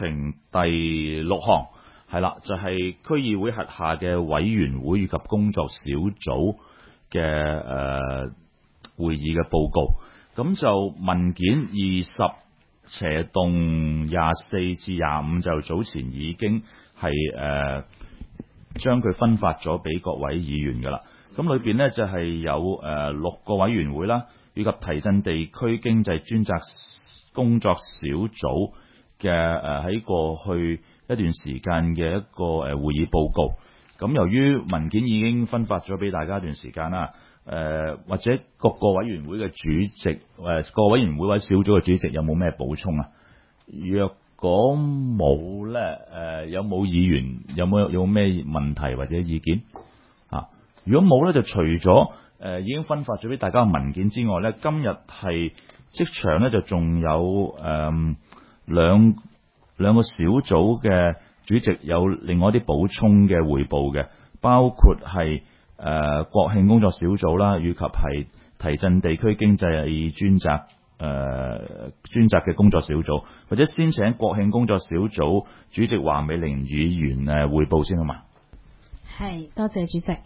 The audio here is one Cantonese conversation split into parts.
程第6項係啦，就係區議會轄下嘅委員會以及工作小組嘅會議嘅報告。咁就文件20/24至25就早前已經係將佢分發咗俾各位議員㗎啦。咁裏邊呢，就係有6個委員會啦，以及提振地區經濟專責工作小組嘅喺過去一段時間嘅一個會議報告。咁由於文件已經分發咗俾大家一段時間啦，或者各個委員會嘅主席各委員會或者小組嘅主席有冇咩補充啊？若果冇呢，有冇議員有咩問題或者意見啊？如果冇呢，就除咗已經分發咗俾大家嘅文件之外呢，今日係即場呢，就仲有兩個小組嘅主席有另外一啲補充嘅彙報嘅，包括係國慶工作小組啦，以及係提振地區經濟專責嘅工作小組，或者先請國慶工作小組主席華美玲議員彙報先好嘛？ 係，多謝主席。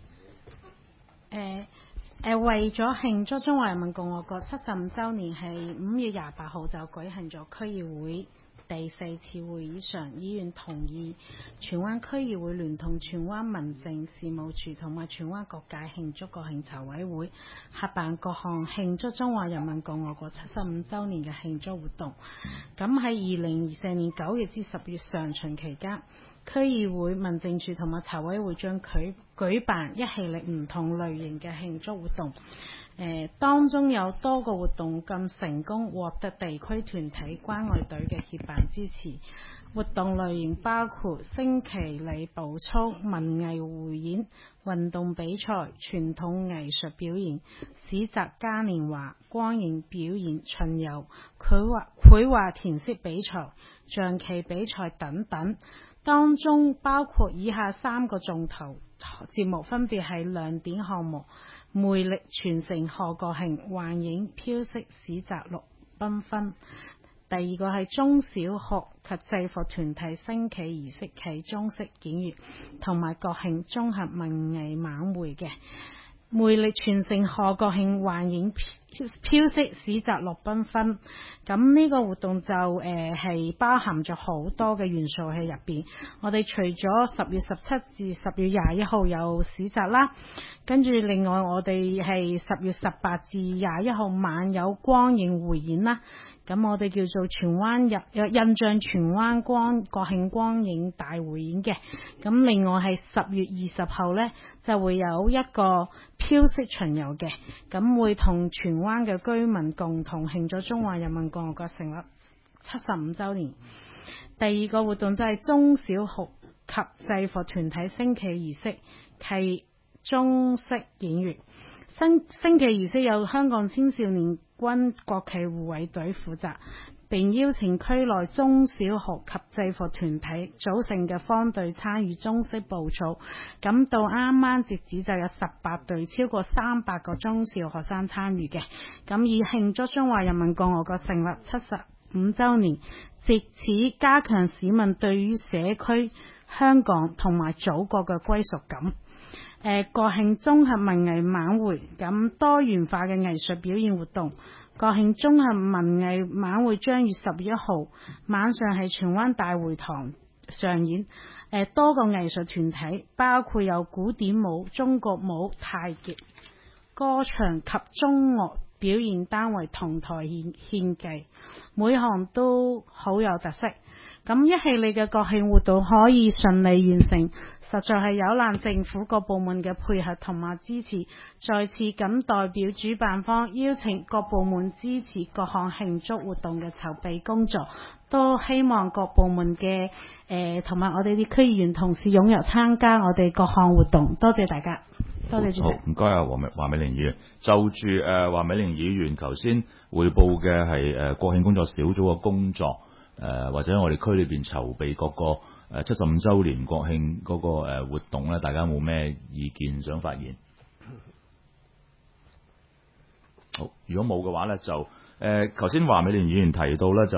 為咗慶祝中華人民共和國75週年，係5月28號就舉行咗區議會第4次會議上，議員同意荃灣區議會聯同荃灣民政事務處同埋荃灣各界慶祝國慶籌委會合辦各項慶祝中華人民共和國75週年嘅慶祝活動。咁喺2024年9月至10月上旬期間，區議會、民政處同埋籌委會將舉辦一系列唔同類型嘅慶祝活動。當中有多個活動咁成功，獲得地區團體關愛隊嘅協辦支持。活動類型包括升旗禮步操、文藝匯演、運動比賽、傳統藝術表演、市集嘉年華、光影表演、巡遊、繪畫填色比賽、象棋比賽等等。當中包括以下3個重頭節目，分別係亮點項目：魅力傳承賀國慶、幻影飄色市集6繽紛。第二個係中小學及制服團體升旗儀式暨中式演繹，同埋國慶綜合文藝晚會嘅。魅力傳承賀國慶、幻影飄色市集6繽紛。咁呢個活動就係包含咗好多嘅元素喺入邊。我哋除咗10月17至10月21號有市集啦，跟住另外我哋係10月18至21號晚有光影匯演啦。咁我哋叫做荃灣印象荃灣國慶光影大匯演嘅。咁另外係10月20號呢，就會有一個飄色巡遊嘅，咁會同荃灣嘅居民共同慶祝中華人民共和國成立75週年。第二個活動就係中小學及制服團體升旗儀式暨中式演繹。升旗儀式由香港青少年軍國旗護衛隊負責，並邀請區內中小學及制服團體組成嘅方隊參與中式步操。咁到啱啱截止就有18隊，超過300個中小學生參與嘅。咁以慶祝中華人民共和國成立75週年，藉此加強市民對於社區、香港同埋祖國嘅歸屬感。國慶綜合文藝晚會，咁多元化嘅藝術表演活動。國慶綜合文藝晚會將於10月1號晚上喺荃灣大會堂上演。多個藝術團體，包括有古典舞、中國舞、太極、歌唱及中樂表演單位同台獻技，每項都好有特色。咁一系列嘅國慶活動可以順利完成，實在係有賴政府各部門嘅配合同埋支持。再次咁代表主辦方邀請各部門支持各項慶祝活動嘅籌備工作，都希望各部門嘅同埋我哋啲區議員同事踴躍參加我哋各項活動。多謝大家，多謝主席。 好，唔該啊，華美玲議員。就住華美玲議員頭先匯報嘅係國慶工作小組嘅工作。或者我哋區裏邊籌備嗰個75週年國慶嗰個活動咧，大家冇咩意見想發言？好，如果冇嘅話咧，就頭先華美玲議員提到咧，就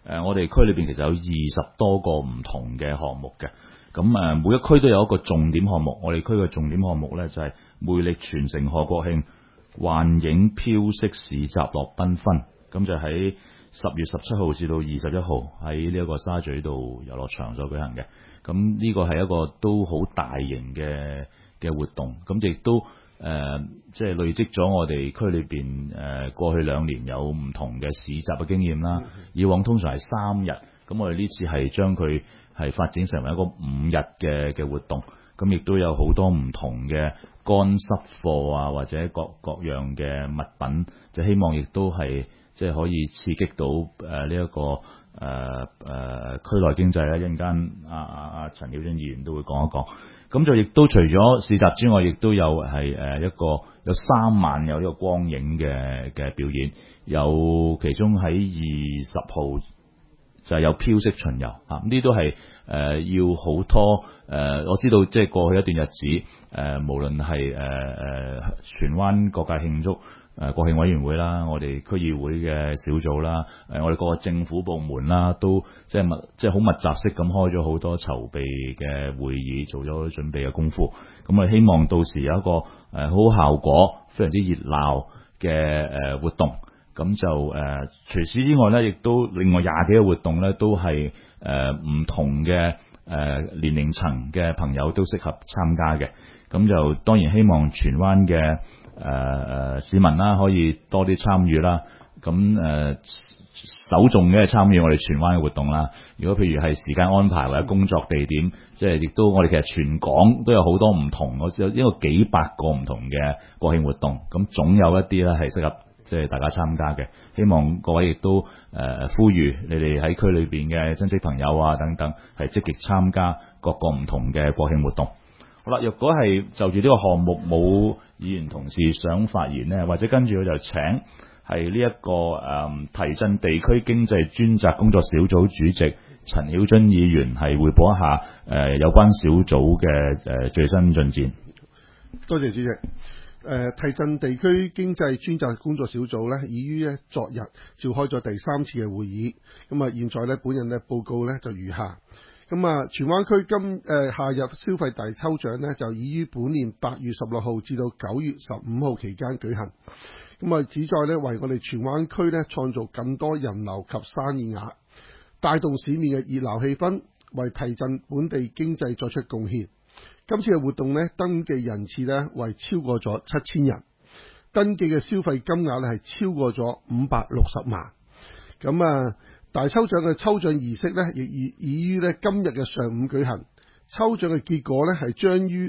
我哋區裏邊其實有20多個唔同嘅項目嘅。咁每一區都有一個重點項目。我哋區嘅重點項目呢，就係魅力傳承賀國慶幻影飄色市集樂繽紛。咁就喺10月17號至到21號喺呢一個沙咀道遊樂場所舉行嘅。咁呢個係一個都好大型嘅活動。咁亦都即係累積咗我哋區裏邊過去2年有唔同嘅市集嘅經驗啦。以往通常係3日，咁我哋呢次係將佢係發展成為一個5日嘅活動。咁亦都有好多唔同嘅乾濕貨啊，或者各樣嘅物品，就希望亦都係即係可以刺激到呢一個區內經濟啦。一陣間阿陳曉臻議員都會講一講。咁就亦都除咗市集之外，亦都有係有3晚有呢個光影嘅表演，有其中喺20號就係有飄色巡遊啊！呢啲都係要好多我知道即係過去一段日子無論係荃灣各界慶祝國慶委員會啦，我哋區議會嘅小組啦，我哋各個政府部門啦，都即係好密集式咁開咗好多籌備嘅會議，做咗好多準備嘅功夫。咁我希望到時有一個好效果、非常之熱鬧嘅活動。咁就除此之外咧，亦都另外20幾個活動咧，都係唔同嘅年齡層嘅朋友都適合參加嘅。咁就當然希望荃灣嘅市民啦，可以多啲參與啦。咁首重嘅參與我哋荃灣嘅活動啦。如果譬如係時間安排或者工作地點，即係亦都我哋其實全港都有好多唔同，我有一個幾百個唔同嘅國慶活動。咁總有一啲咧係適合即係大家參加嘅。希望各位亦都呼籲你哋喺區裏邊嘅親戚朋友啊等等，係積極參加各個唔同嘅國慶活動。好啦，若果係就住呢個項目冇議員同事想發言呢，或者跟住我就請係呢一個提振地區經濟專責工作小組主席陳曉臻議員係匯報一下有關小組嘅最新進展。 多謝主席。提振地區經濟專責工作小組呢，已於昨日召開咗第3次嘅會議。咁現在呢，本人嘅報告呢就如下。荃灣區夏日消費大抽獎呢，就已於本年8月16號至到9月15號期間舉行。旨在呢，為我哋荃灣區呢創造更多人流及生意額，帶動市面嘅熱鬧氣氛，為提振本地經濟作出貢獻。今次嘅活動呢，登記人次呢為超過咗7000人，登記嘅消費金額呢係超過咗560萬。大抽獎嘅抽獎儀式呢，亦已於今日嘅上午舉行。抽獎嘅結果呢，係將於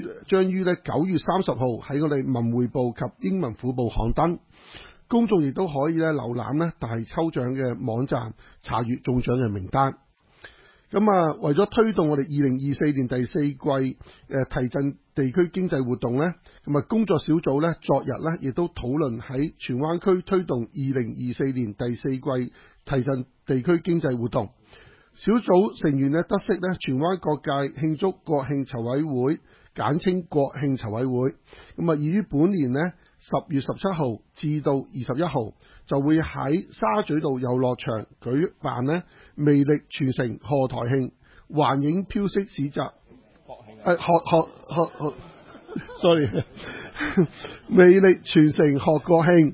9月30號喺我哋文匯報及英文虎報刊登。公眾亦都可以瀏覽大抽獎嘅網站，查閱中獎嘅名單。為咗推動我哋2024年第4季提振地區經濟活動呢，工作小組呢昨日呢亦都討論喺荃灣區推動2024年第4季提振地區經濟活動。小組成員呢得悉呢，荃灣各界慶祝國慶籌委會，簡稱國慶籌委會，已於本年呢10月17號至到21號就會喺沙咀道遊樂場舉辦呢魅力傳承賀台慶幻影飄色市集。sorry 魅力傳承賀國慶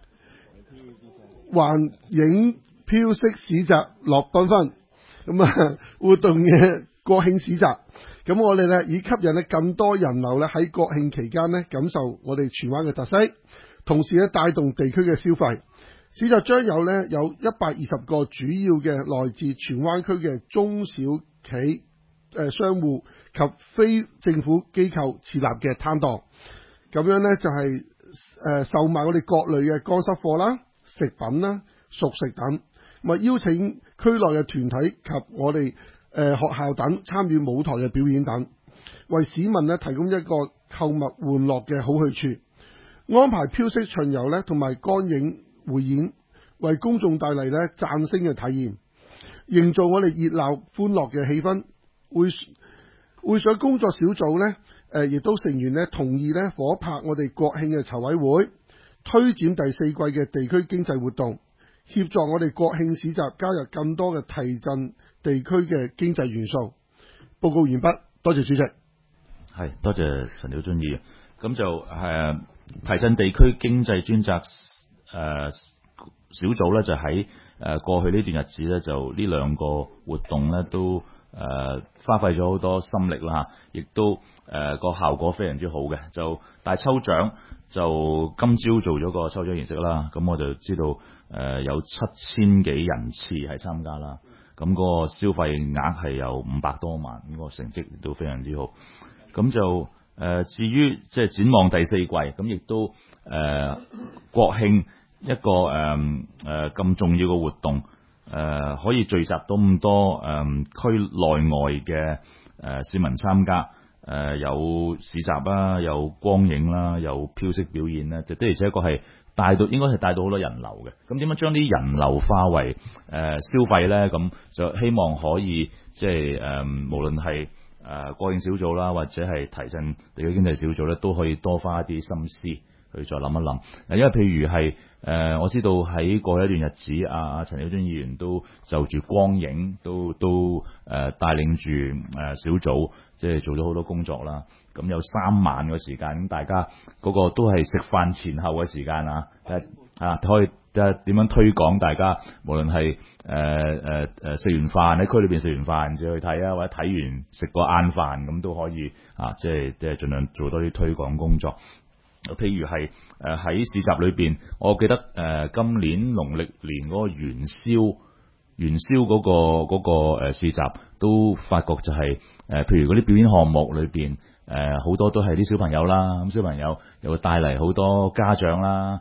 幻影飄色市集樂繽紛。活動嘅國慶市集，我哋呢以吸引更多人流呢喺國慶期間呢感受我哋荃灣嘅特色，同時呢帶動地區嘅消費。市集將有120個主要嘅來自荃灣區嘅中小企商戶及非政府機構設立嘅攤檔，咁樣呢就係售賣我哋各類嘅乾濕貨啦、食品啦、熟食等。邀請區內嘅團體及我哋學校等參與舞台嘅表演等，為市民呢提供一個購物玩樂嘅好去處。安排飄色巡遊呢同埋光影匯演，為公眾帶嚟呢嶄新嘅體驗，營造我哋熱鬧歡樂嘅氣氛。會上工作小組呢亦都成員呢同意呢夥拍我哋國慶嘅籌委會，推展第4季嘅地區經濟活動。 協助我哋國慶市集加入更多嘅提振地區嘅經濟元素。報告完畢，多謝主席。 係，多謝陳曉臻議員。咁就提振地區經濟專責小組咧，就喺過去呢段日子咧，就呢兩個活動咧都花費咗好多心力啦，亦都個效果非常之好嘅。就大抽獎就今朝做咗個抽獎儀式啦，咁我就知道有7000幾人次係參加啦，咁個消費額係有500多萬，咁個成績亦都非常之好。咁就至於即係展望第四季，咁亦都國慶一個咁重要嘅活動，可以聚集到咁多區內外嘅市民參加，有市集啦，有光影啦，有飄色表演啦，就的而且確係應該係帶到好多人流嘅。咁點樣將啲人流化為消費咧？咁就希望可以即係無論係國慶小組啦，或者係提振地區經濟小組咧，都可以多花一啲心思去再諗一諗。因為譬如係我知道喺過去一段日子，陳曉臻議員都就住光影都帶領住小組，即係做咗好多工作啦。咁有3晚嘅時間，咁大家嗰個都係食飯前後嘅時間可以點樣推廣大家，無論係食完飯喺區裏邊食完飯就去睇啊，或者睇完食個晏飯咁都可以即係盡量做多啲推廣工作。譬如係喺市集裏邊，我記得今年農曆年嗰個元宵嗰個市集都發覺就係譬如嗰啲表演項目裏邊好多都係啲小朋友啦，咁小朋友又會帶嚟好多家長啦，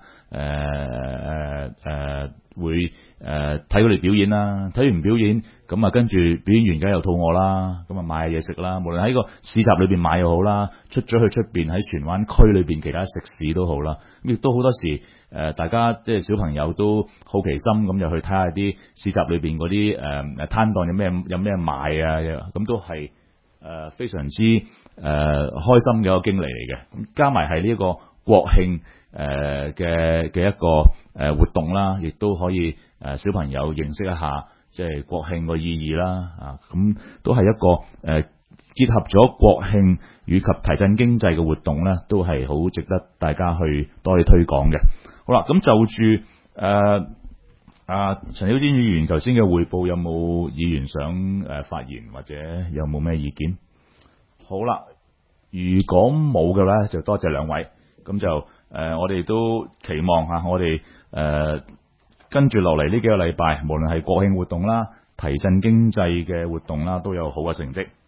會睇佢哋表演啦，睇完表演咁跟住表演完梗又肚餓啦，咁買嘢食啦，無論喺個市集裏邊買又好啦，出咗去出邊喺荃灣區裏邊其他食肆都好啦，咁亦都好多時大家即係小朋友都好奇心咁就去睇下啲市集裏邊嗰啲攤檔有咩賣啊，咁都係非常之開心嘅一個經歷嚟嘅。咁加埋係呢一個國慶嘅一個活動啦，亦都可以小朋友認識一下即係國慶個意義啦。咁都係一個結合咗國慶與及提振經濟嘅活動咧，都係好值得大家去多啲推廣嘅。好啦，咁就住陳曉臻議員頭先嘅匯報，有冇議員想發言或者有冇咩意見？好啦，如果冇嘅咧，就多謝兩位。咁就我哋都期望我哋跟住落嚟呢幾個禮拜，無論係國慶活動啦、提振經濟嘅活動啦，都有好嘅成績。